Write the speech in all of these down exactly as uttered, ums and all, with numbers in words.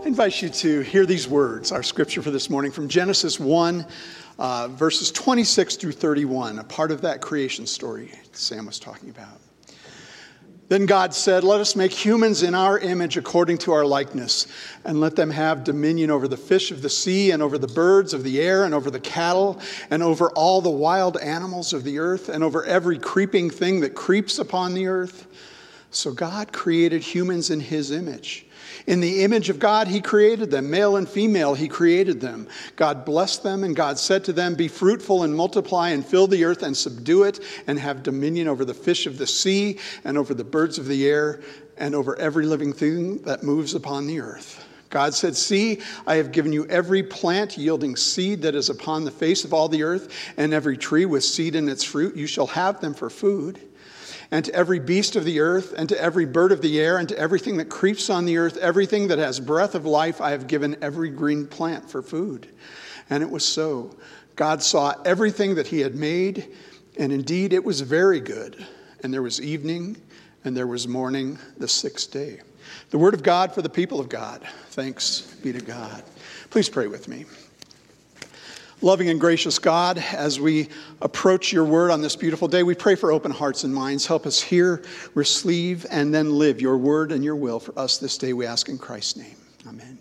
I invite you to hear these words, our scripture for this morning, from Genesis one, uh, verses twenty-six through thirty-one, a part of that creation story Sam was talking about. Then God said, "Let us make humans in our image according to our likeness, and let them have dominion over the fish of the sea, and over the birds of the air, and over the cattle, and over all the wild animals of the earth, and over every creeping thing that creeps upon the earth." So God created humans in his image. In the image of God, he created them. Male and female, he created them. God blessed them, and God said to them, "Be fruitful and multiply and fill the earth and subdue it, and have dominion over the fish of the sea and over the birds of the air and over every living thing that moves upon the earth." God said, "See, I have given you every plant yielding seed that is upon the face of all the earth, and every tree with seed in its fruit. You shall have them for food. And to every beast of the earth, and to every bird of the air, and to everything that creeps on the earth, everything that has breath of life, I have given every green plant for food." And it was so. God saw everything that he had made, and indeed it was very good. And there was evening, and there was morning, the sixth day. The word of God for the people of God. Thanks be to God. Please pray with me. Loving and gracious God, as we approach your word on this beautiful day, we pray for open hearts and minds. Help us hear, receive, and then live your word and your will for us this day, we ask in Christ's name. Amen.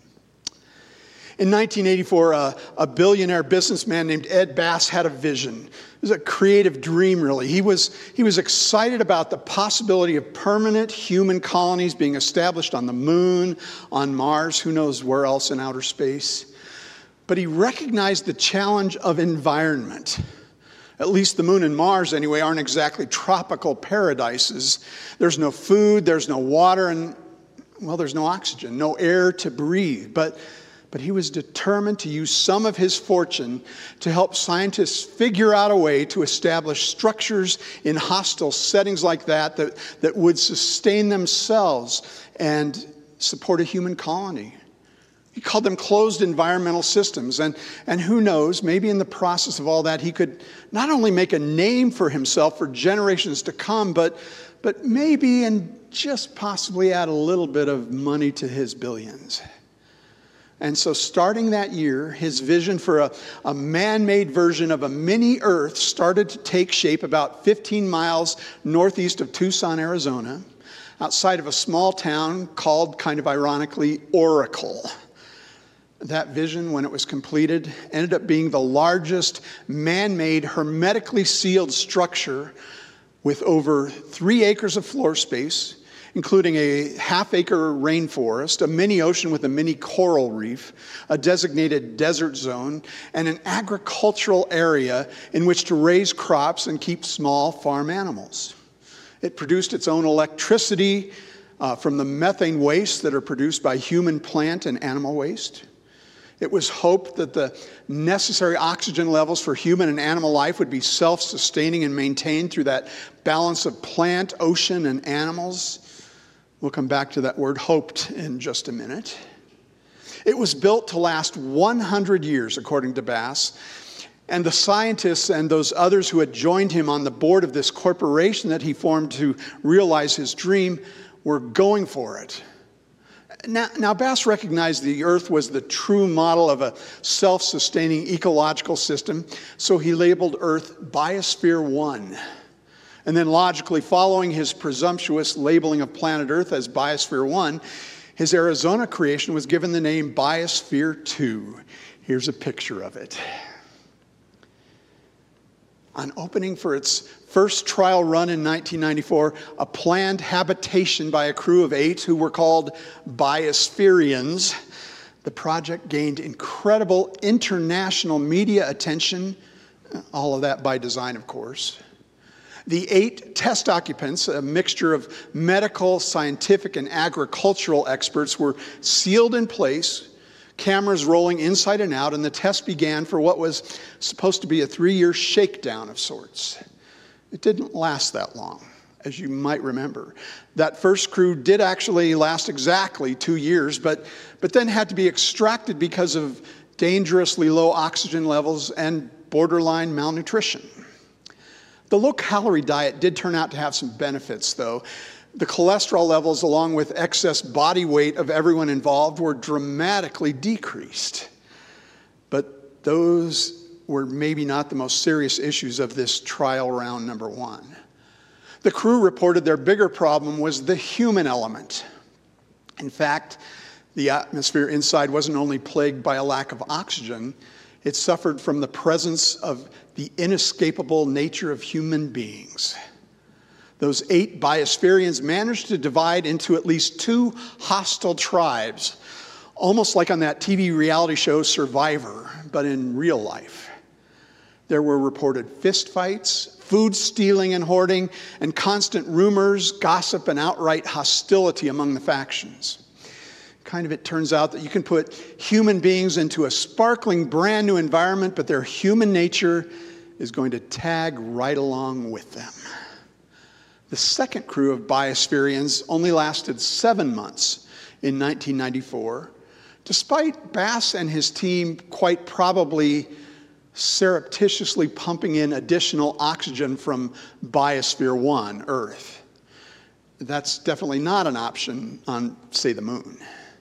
In nineteen eighty-four, a, a billionaire businessman named Ed Bass had a vision. It was a creative dream, really. He was, he was excited about the possibility of permanent human colonies being established on the moon, on Mars, who knows where else in outer space. But he recognized the challenge of environment. At least the moon and Mars, anyway, aren't exactly tropical paradises. There's no food, there's no water, and, well, there's no oxygen, no air to breathe. But, but he was determined to use some of his fortune to help scientists figure out a way to establish structures in hostile settings like that that, that would sustain themselves and support a human colony. He called them closed environmental systems. And, and who knows, maybe in the process of all that, he could not only make a name for himself for generations to come, but, but maybe and just possibly add a little bit of money to his billions. And so starting that year, his vision for a, a man-made version of a mini Earth started to take shape about fifteen miles northeast of Tucson, Arizona, outside of a small town called, kind of ironically, Oracle. That vision, when it was completed, ended up being the largest man-made, hermetically sealed structure with over three acres of floor space, including a half-acre rainforest, a mini ocean with a mini coral reef, a designated desert zone, and an agricultural area in which to raise crops and keep small farm animals. It produced its own electricity uh, from the methane wastes that are produced by human, plant, and animal waste. It was hoped that the necessary oxygen levels for human and animal life would be self-sustaining and maintained through that balance of plant, ocean, and animals. We'll come back to that word hoped in just a minute. It was built to last one hundred years, according to Bass. And the scientists and those others who had joined him on the board of this corporation that he formed to realize his dream were going for it. Now, now, Bass recognized the Earth was the true model of a self-sustaining ecological system, so he labeled Earth Biosphere one. And then logically following his presumptuous labeling of planet Earth as Biosphere one, his Arizona creation was given the name Biosphere two. Here's a picture of it. On opening for its first trial run in nineteen ninety-four, a planned habitation by a crew of eight who were called Biospherians, the project gained incredible international media attention, all of that by design, of course. The eight test occupants, a mixture of medical, scientific, and agricultural experts, were sealed in place, cameras rolling inside and out, and the test began for what was supposed to be a three-year shakedown of sorts. It didn't last that long, as you might remember. That first crew did actually last exactly two years, but, but then had to be extracted because of dangerously low oxygen levels and borderline malnutrition. The low-calorie diet did turn out to have some benefits, though. The cholesterol levels, along with excess body weight of everyone involved, were dramatically decreased. But those were maybe not the most serious issues of this trial round number one. The crew reported their bigger problem was the human element. In fact, the atmosphere inside wasn't only plagued by a lack of oxygen, it suffered from the presence of the inescapable nature of human beings. Those eight biospherians managed to divide into at least two hostile tribes, almost like on that T V reality show Survivor, but in real life. There were reported fistfights, food stealing and hoarding, and constant rumors, gossip, and outright hostility among the factions. Kind of it turns out that you can put human beings into a sparkling brand new environment, but their human nature is going to tag right along with them. The second crew of biospherians only lasted seven months in nineteen ninety-four, despite Bass and his team quite probably surreptitiously pumping in additional oxygen from Biosphere one, Earth. That's definitely not an option on, say, the moon.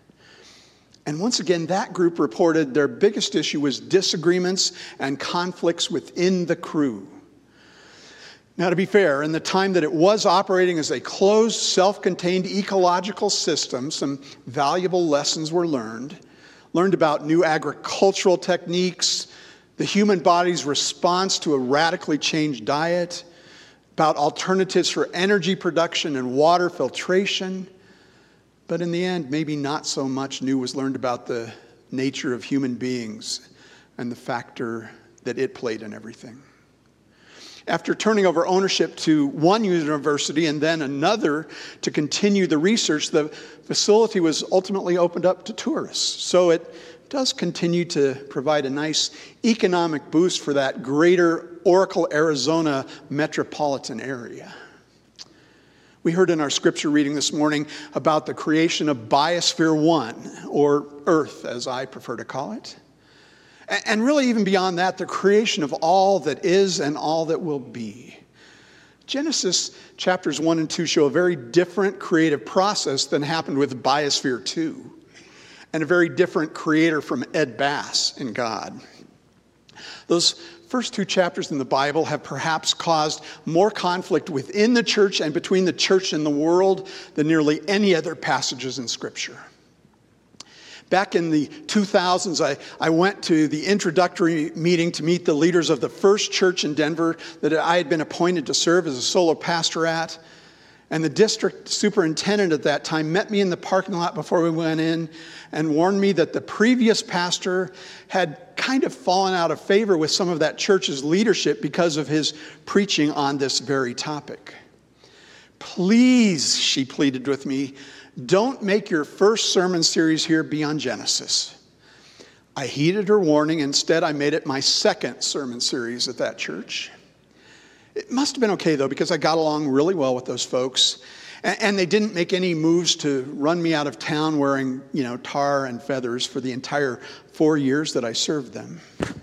And once again, that group reported their biggest issue was disagreements and conflicts within the crew. Now, to be fair, in the time that it was operating as a closed, self-contained ecological system, some valuable lessons were learned. Learned about new agricultural techniques, the human body's response to a radically changed diet, about alternatives for energy production and water filtration. But in the end, maybe not so much new was learned about the nature of human beings and the factor that it played in everything. After turning over ownership to one university and then another to continue the research, the facility was ultimately opened up to tourists. So it does continue to provide a nice economic boost for that greater Oracle, Arizona metropolitan area. We heard in our scripture reading this morning about the creation of Biosphere one, or Earth as I prefer to call it. And really, even beyond that, the creation of all that is and all that will be. Genesis chapters one and two show a very different creative process than happened with Biosphere two, and a very different creator from Ed Bass in God. Those first two chapters in the Bible have perhaps caused more conflict within the church and between the church and the world than nearly any other passages in Scripture. Back in the two thousands, I, I went to the introductory meeting to meet the leaders of the first church in Denver that I had been appointed to serve as a solo pastor at. And the district superintendent at that time met me in the parking lot before we went in and warned me that the previous pastor had kind of fallen out of favor with some of that church's leadership because of his preaching on this very topic. Please, she pleaded with me, don't make your first sermon series here be on Genesis. I heeded her warning. Instead, I made it my second sermon series at that church. It must have been okay, though, because I got along really well with those folks. And they didn't make any moves to run me out of town wearing, you know, tar and feathers for the entire four years that I served them.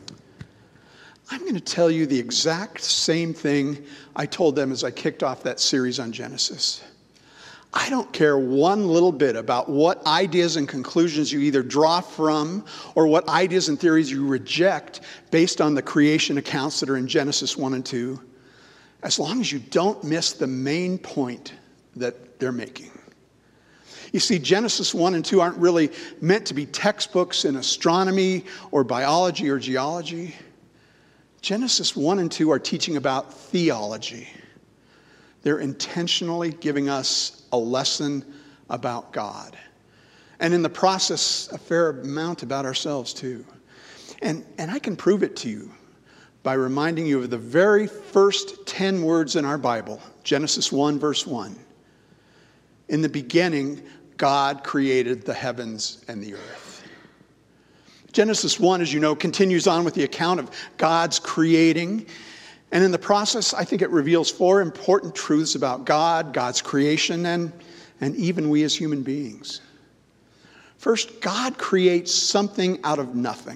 I'm going to tell you the exact same thing I told them as I kicked off that series on Genesis. I don't care one little bit about what ideas and conclusions you either draw from or what ideas and theories you reject based on the creation accounts that are in Genesis one and two, as long as you don't miss the main point that they're making. You see, Genesis one and two aren't really meant to be textbooks in astronomy or biology or geology. Genesis one and two are teaching about theology. They're intentionally giving us a lesson about God. And in the process, a fair amount about ourselves too. And, and I can prove it to you by reminding you of the very first ten words in our Bible, Genesis one, verse one. In the beginning, God created the heavens and the earth. Genesis one, as you know, continues on with the account of God's creating. And in the process, I think it reveals four important truths about God, God's creation, and, and even we as human beings. First, God creates something out of nothing.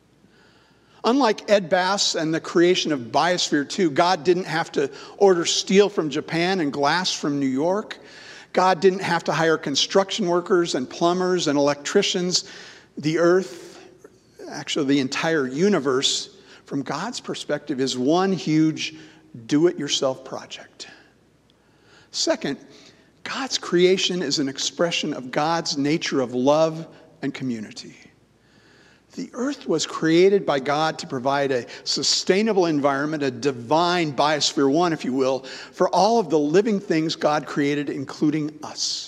Unlike Ed Bass and the creation of Biosphere two, God didn't have to order steel from Japan and glass from New York. God didn't have to hire construction workers and plumbers and electricians. The earth, actually the entire universe, from God's perspective, is one huge do-it-yourself project. Second, God's creation is an expression of God's nature of love and community. The earth was created by God to provide a sustainable environment, a divine biosphere one, if you will, for all of the living things God created, including us.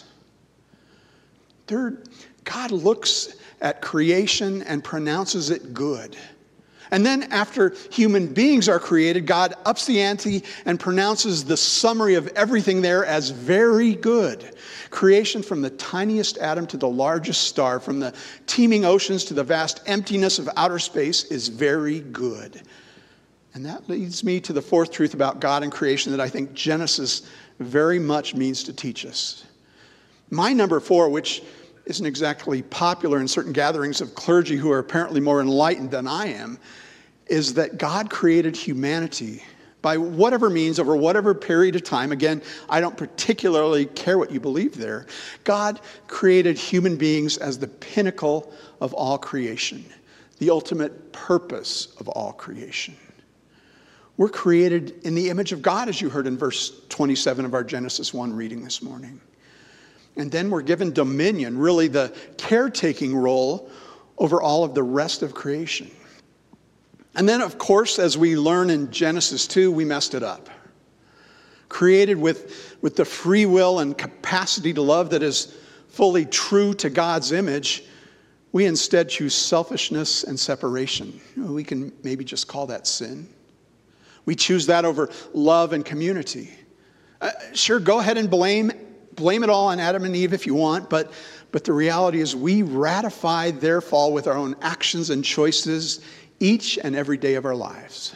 Third, God looks at creation and pronounces it good. And then after human beings are created, God ups the ante and pronounces the summary of everything there as very good. Creation, from the tiniest atom to the largest star, from the teeming oceans to the vast emptiness of outer space, is very good. And that leads me to the fourth truth about God and creation that I think Genesis very much means to teach us. My number four, which isn't exactly popular in certain gatherings of clergy who are apparently more enlightened than I am, is that God created humanity by whatever means, over whatever period of time. Again, I don't particularly care what you believe there. God created human beings as the pinnacle of all creation, the ultimate purpose of all creation. We're created in the image of God, as you heard in verse twenty-seven of our Genesis one reading this morning. And then we're given dominion, really the caretaking role over all of the rest of creation. And then, of course, as we learn in Genesis two, we messed it up. Created with, with the free will and capacity to love that is fully true to God's image, we instead choose selfishness and separation. We can maybe just call that sin. We choose that over love and community. Uh, sure, go ahead and blame Blame it all on Adam and Eve if you want, but, but the reality is we ratify their fall with our own actions and choices each and every day of our lives.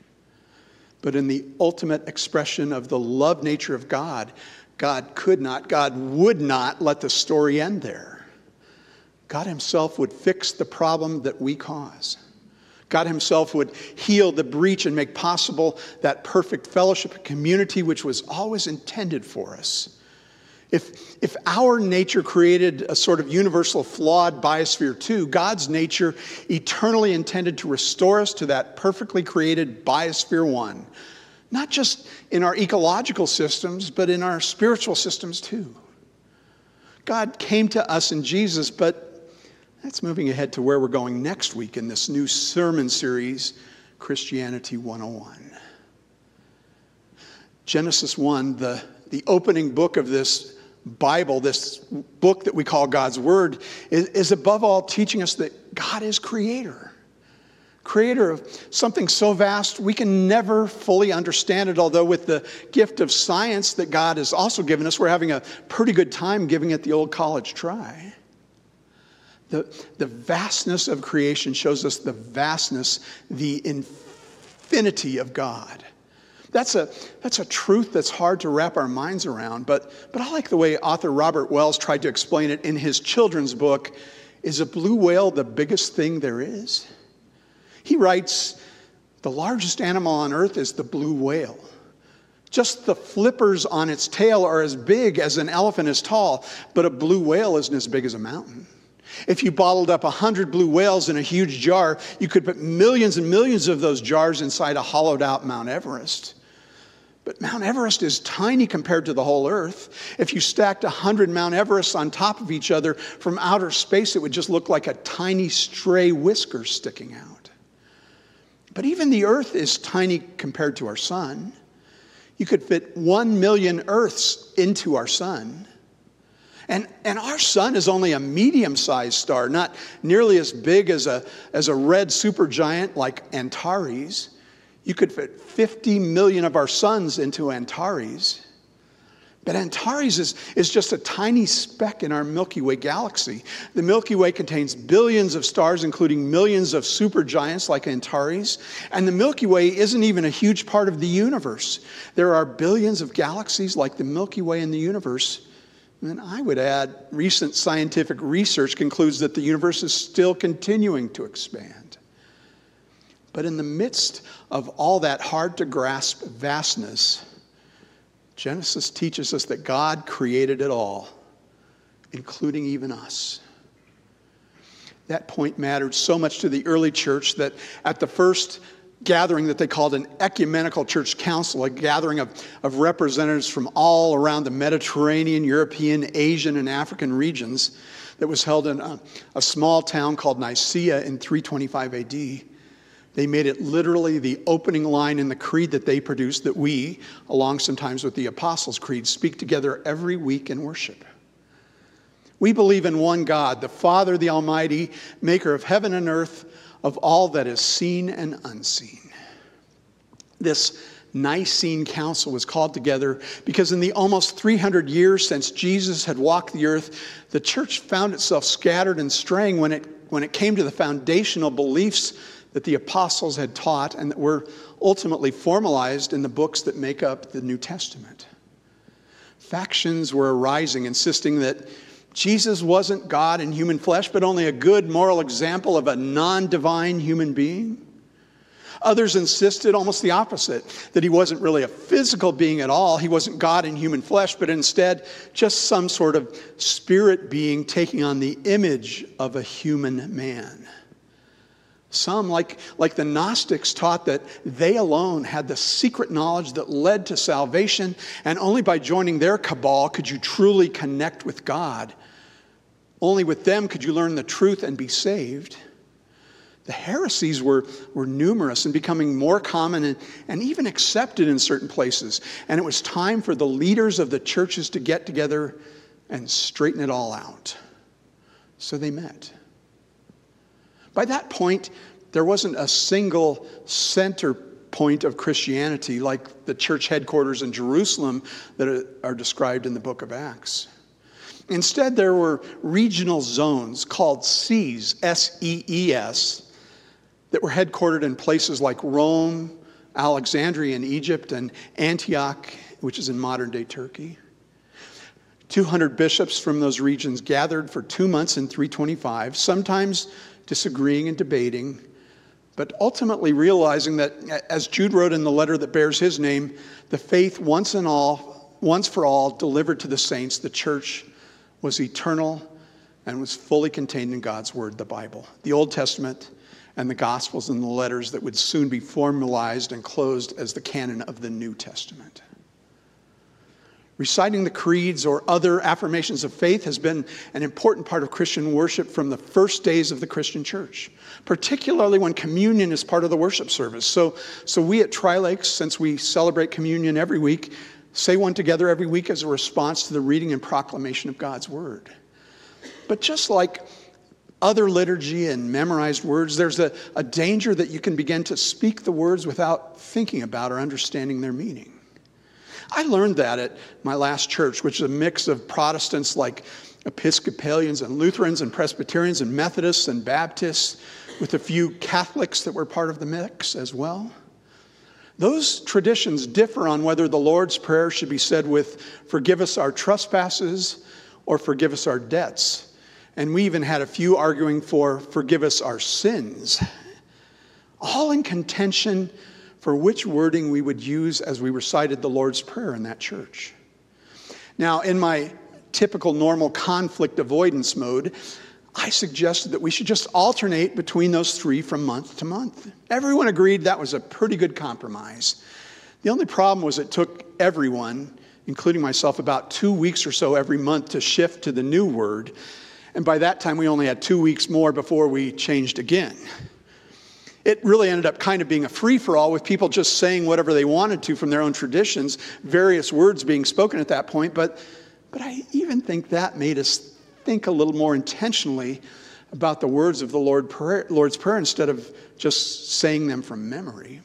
But in the ultimate expression of the love nature of God, God could not, God would not let the story end there. God himself would fix the problem that we cause. God himself would heal the breach and make possible that perfect fellowship and community which was always intended for us. If, if our nature created a sort of universal flawed biosphere two, God's nature eternally intended to restore us to that perfectly created biosphere one. Not just in our ecological systems, but in our spiritual systems too. God came to us in Jesus, but that's moving ahead to where we're going next week in this new sermon series, Christianity one oh one. Genesis one, the, the opening book of this Bible, this book that we call God's Word, is, is above all teaching us that God is creator. Creator of something so vast we can never fully understand it, although with the gift of science that God has also given us, we're having a pretty good time giving it the old college try. The, the vastness of creation shows us the vastness, the infinity of God. That's a, that's a truth that's hard to wrap our minds around, but, but I like the way author Robert Wells tried to explain it in his children's book, Is a Blue Whale the Biggest Thing There Is? He writes, the largest animal on earth is the blue whale. Just the flippers on its tail are as big as an elephant is tall, but a blue whale isn't as big as a mountain. If you bottled up a hundred blue whales in a huge jar, you could put millions and millions of those jars inside a hollowed out Mount Everest. But Mount Everest is tiny compared to the whole earth. If you stacked a hundred Mount Everests on top of each other from outer space, it would just look like a tiny stray whisker sticking out. But even the earth is tiny compared to our sun. You could fit one million Earths into our sun. And, and our sun is only a medium-sized star, not nearly as big as a, as a red supergiant like Antares. You could fit fifty million of our suns into Antares. But Antares is, is just a tiny speck in our Milky Way galaxy. The Milky Way contains billions of stars, including millions of supergiants like Antares. And the Milky Way isn't even a huge part of the universe. There are billions of galaxies like the Milky Way in the universe. And I would add, recent scientific research concludes that the universe is still continuing to expand. But in the midst of all that hard-to-grasp vastness, Genesis teaches us that God created it all, including even us. That point mattered so much to the early church that at the first gathering that they called an ecumenical church council, a gathering of, of representatives from all around the Mediterranean, European, Asian, and African regions that was held in a, a small town called Nicaea in three twenty-five A D. They made it literally the opening line in the creed that they produced that we, along sometimes with the Apostles' Creed, speak together every week in worship. We believe in one God, the Father, the Almighty, maker of heaven and earth, of all that is seen and unseen. This Nicene Council was called together because in the almost three hundred years since Jesus had walked the earth, the church found itself scattered and straying when it, when it came to the foundational beliefs that the apostles had taught and that were ultimately formalized in the books that make up the New Testament. Factions were arising, insisting that Jesus wasn't God in human flesh, but only a good moral example of a non-divine human being. Others insisted almost the opposite, that he wasn't really a physical being at all. He wasn't God in human flesh, but instead just some sort of spirit being taking on the image of a human man. Some, like, like the Gnostics, taught that they alone had the secret knowledge that led to salvation, and only by joining their cabal could you truly connect with God. Only with them could you learn the truth and be saved. The heresies were, were numerous and becoming more common and, and even accepted in certain places. And it was time for the leaders of the churches to get together and straighten it all out. So they met. By that point, there wasn't a single center point of Christianity like the church headquarters in Jerusalem that are described in the book of Acts. Instead, there were regional zones called Sees, S E E S, that were headquartered in places like Rome, Alexandria in Egypt, and Antioch, which is in modern-day Turkey. two hundred bishops from those regions gathered for two months in three twenty-five, sometimes disagreeing and debating, but ultimately realizing that, as Jude wrote in the letter that bears his name, the faith once and all, once for all delivered to the saints, the church, was eternal and was fully contained in God's word, the Bible, the Old Testament, and the Gospels and the letters that would soon be formalized and closed as the canon of the New Testament. Reciting the creeds or other affirmations of faith has been an important part of Christian worship from the first days of the Christian church, particularly when communion is part of the worship service. So, so we at Tri-Lakes, since we celebrate communion every week, say one together every week as a response to the reading and proclamation of God's word. But just like other liturgy and memorized words, there's a, a danger that you can begin to speak the words without thinking about or understanding their meaning. I learned that at my last church, which is a mix of Protestants like Episcopalians and Lutherans and Presbyterians and Methodists and Baptists, with a few Catholics that were part of the mix as well. Those traditions differ on whether the Lord's Prayer should be said with "forgive us our trespasses" or "forgive us our debts." And we even had a few arguing for "forgive us our sins," all in contention for which wording we would use as we recited the Lord's Prayer in that church. Now, in my typical normal conflict avoidance mode, I suggested that we should just alternate between those three from month to month. Everyone agreed that was a pretty good compromise. The only problem was it took everyone, including myself, about two weeks or so every month to shift to the new word. And by that time, we only had two weeks more before we changed again. It really ended up kind of being a free-for-all with people just saying whatever they wanted to from their own traditions, various words being spoken at that point. But, but I even think that made us think a little more intentionally about the words of the Lord Prayer, Lord's Prayer instead of just saying them from memory.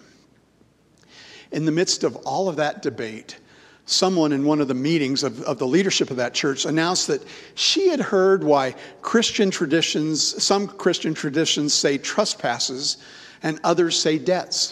In the midst of all of that debate, someone in one of the meetings of, of the leadership of that church announced that she had heard why Christian traditions, some Christian traditions say trespasses and others say debts.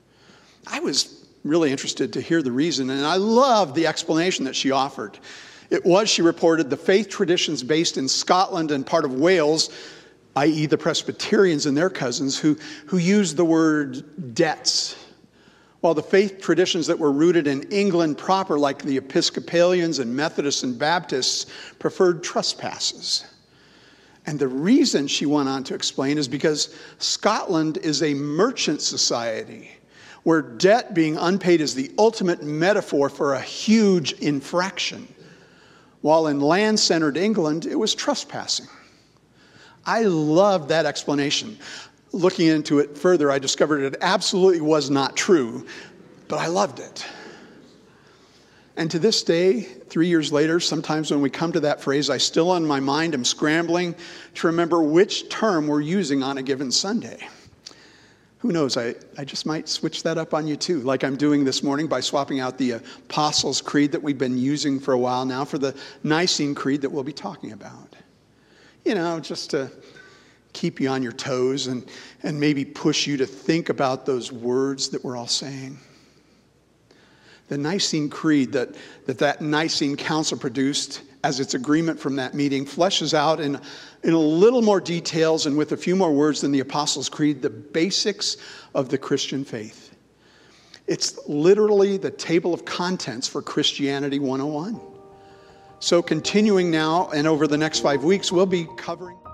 I was really interested to hear the reason, and I loved the explanation that she offered. It was, she reported, the faith traditions based in Scotland and part of Wales, that is the Presbyterians and their cousins, who, who used the word debts while the faith traditions that were rooted in England proper, like the Episcopalians and Methodists and Baptists, preferred trespasses. And the reason, she went on to explain, is because Scotland is a merchant society where debt being unpaid is the ultimate metaphor for a huge infraction, while in land-centered England, it was trespassing. I love that explanation. Looking into it further, I discovered it absolutely was not true, but I loved it. And to this day, three years later, sometimes when we come to that phrase, I still in my mind am scrambling to remember which term we're using on a given Sunday. Who knows, I, I just might switch that up on you too, like I'm doing this morning by swapping out the Apostles' Creed that we've been using for a while now for the Nicene Creed that we'll be talking about. You know, just to keep you on your toes and, and maybe push you to think about those words that we're all saying. The Nicene Creed that that, that Nicene Council produced as its agreement from that meeting fleshes out in, in a little more details and with a few more words than the Apostles' Creed, the basics of the Christian faith. It's literally the table of contents for Christianity one oh one. So continuing now and over the next five weeks, we'll be covering...